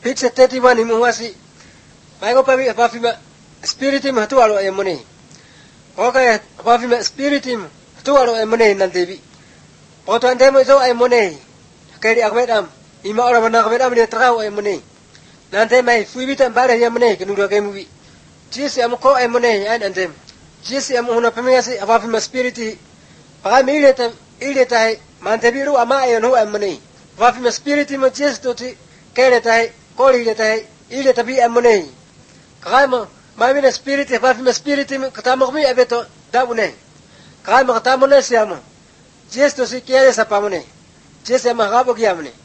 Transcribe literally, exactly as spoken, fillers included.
Picture thirty-one imuwasi. Bago pa mi pafima spiritim hatu alo emone. Oka pafima spiritim hatu alo emone nantebi. Poto andemo iso emone. Keri akwedam. Ima ora bana akwedam ni trao emone. Nante mai fuibita mbale emone kenudo kemubi. Jisi amko emone an antem. Jisi amu huna pemiyasi pafima spiriti. Pa mi ileta ileta mantebiru ama eno emone. Pafima spiriti mo jisi toti kere tai koli ileta ileta bi emone. Kaima mamina spiriti pafima spiriti katamo mi abeto dabune. Kaima katamo ne siamo. Jisi to si kere sapamone. Jisi ama gabo kiamone.